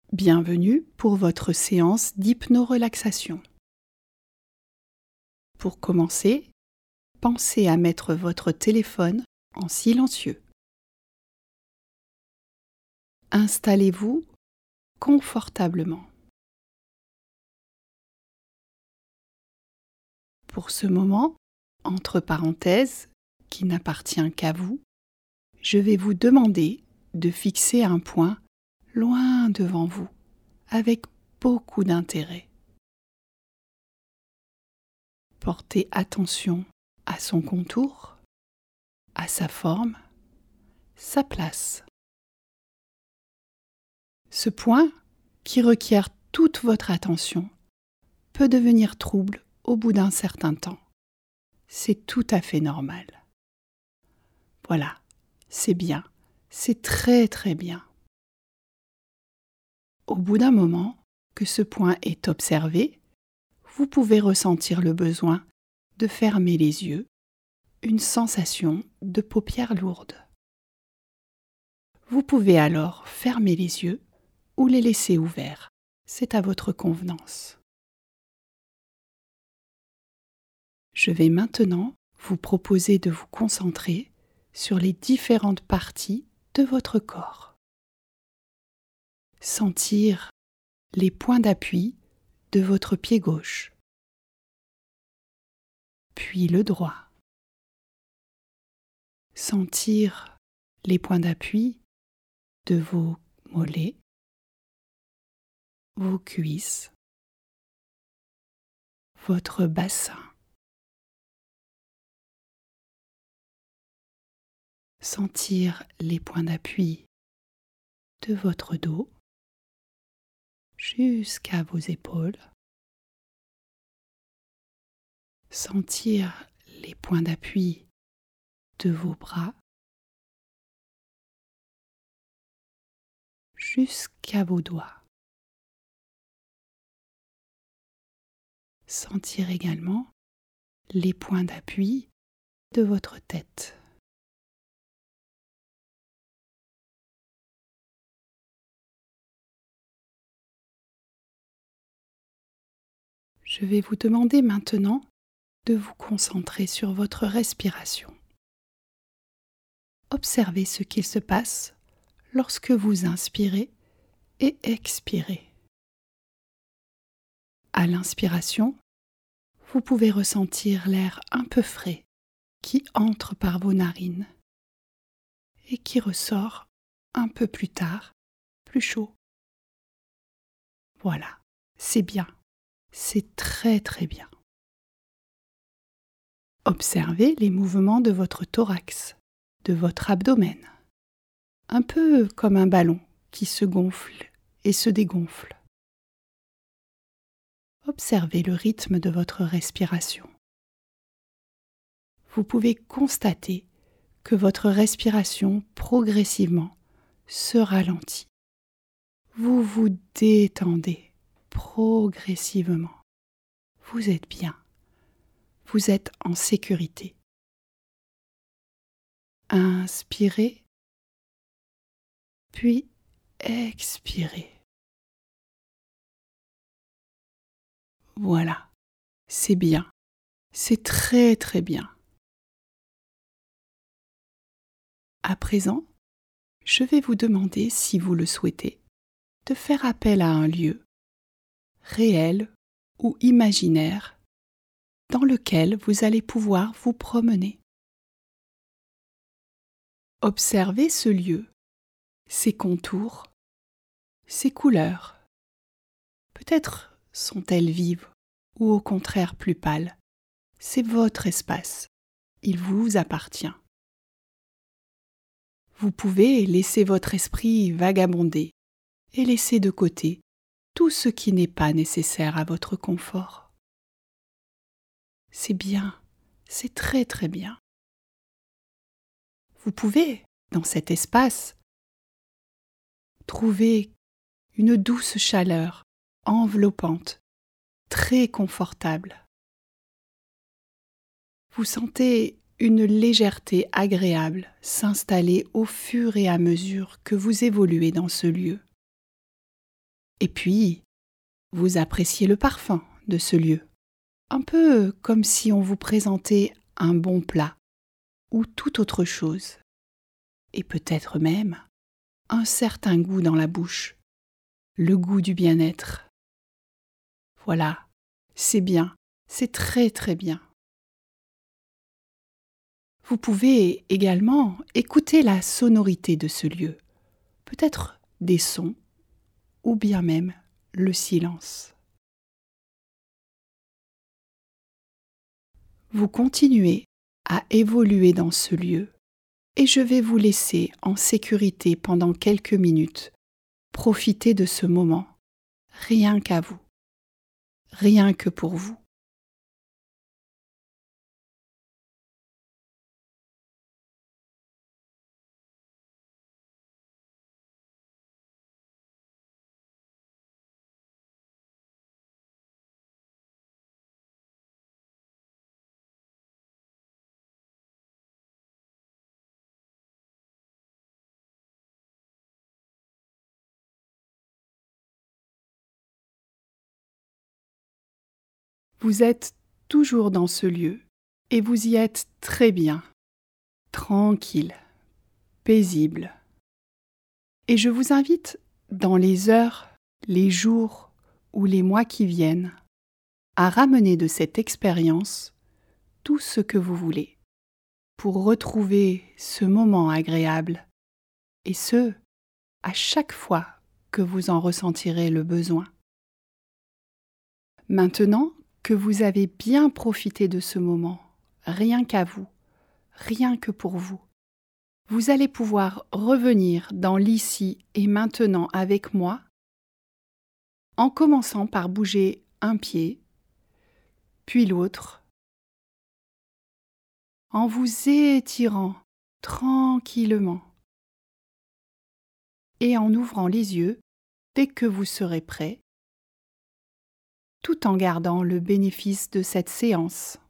Bienvenue pour votre séance d'hypnorelaxation. Pour commencer, pensez à mettre votre téléphone en silencieux. Installez-vous confortablement. Pour ce moment, entre parenthèses, qui n'appartient qu'à vous, je vais vous demander de fixer un point loin devant vous, avec beaucoup d'intérêt. Portez attention à son contour, à sa forme, sa place. Ce point, qui requiert toute votre attention, peut devenir trouble au bout d'un certain temps. C'est tout à fait normal. Voilà, c'est bien, c'est très très bien. Au bout d'un moment que ce point est observé, vous pouvez ressentir le besoin de fermer les yeux, une sensation de paupières lourdes. Vous pouvez alors fermer les yeux ou les laisser ouverts, c'est à votre convenance. Je vais maintenant vous proposer de vous concentrer sur les différentes parties de votre corps. Sentir les points d'appui de votre pied gauche, puis le droit. Sentir les points d'appui de vos mollets, vos cuisses, votre bassin. Sentir les points d'appui de votre dos jusqu'à vos épaules. Sentir les points d'appui de vos bras jusqu'à vos doigts. Sentir également les points d'appui de votre tête. Je vais vous demander maintenant de vous concentrer sur votre respiration. Observez ce qu'il se passe lorsque vous inspirez et expirez. À l'inspiration, vous pouvez ressentir l'air un peu frais qui entre par vos narines et qui ressort un peu plus tard, plus chaud. Voilà, c'est bien, c'est très très bien. Observez les mouvements de votre thorax, de votre abdomen, un peu comme un ballon qui se gonfle et se dégonfle. Observez le rythme de votre respiration. Vous pouvez constater que votre respiration progressivement se ralentit. Vous vous détendez progressivement. Vous êtes bien. Vous êtes en sécurité. Inspirez, puis expirez. Voilà, c'est bien, c'est très très bien. À présent, je vais vous demander, si vous le souhaitez, de faire appel à un lieu, réel ou imaginaire, dans lequel vous allez pouvoir vous promener. Observez ce lieu, ses contours, ses couleurs. Peut-être sont-elles vives ou au contraire plus pâles. C'est votre espace, il vous appartient. Vous pouvez laisser votre esprit vagabonder et laisser de côté tout ce qui n'est pas nécessaire à votre confort. C'est bien, c'est très très bien. Vous pouvez, dans cet espace, trouver une douce chaleur enveloppante, très confortable. Vous sentez une légèreté agréable s'installer au fur et à mesure que vous évoluez dans ce lieu. Et puis, vous appréciez le parfum de ce lieu, un peu comme si on vous présentait un bon plat ou toute autre chose, et peut-être même un certain goût dans la bouche, le goût du bien-être. Voilà, c'est bien, c'est très très bien. Vous pouvez également écouter la sonorité de ce lieu, peut-être des sons ou bien même le silence. Vous continuez à évoluer dans ce lieu et je vais vous laisser en sécurité pendant quelques minutes. Profitez de ce moment, rien qu'à vous, rien que pour vous. Vous êtes toujours dans ce lieu et vous y êtes très bien, tranquille, paisible. Et je vous invite, dans les heures, les jours ou les mois qui viennent, à ramener de cette expérience tout ce que vous voulez pour retrouver ce moment agréable, et ce, à chaque fois que vous en ressentirez le besoin. Maintenant que vous avez bien profité de ce moment, rien qu'à vous, rien que pour vous, vous allez pouvoir revenir dans l'ici et maintenant avec moi, en commençant par bouger un pied, puis l'autre, en vous étirant tranquillement et en ouvrant les yeux dès que vous serez prêt, tout en gardant le bénéfice de cette séance.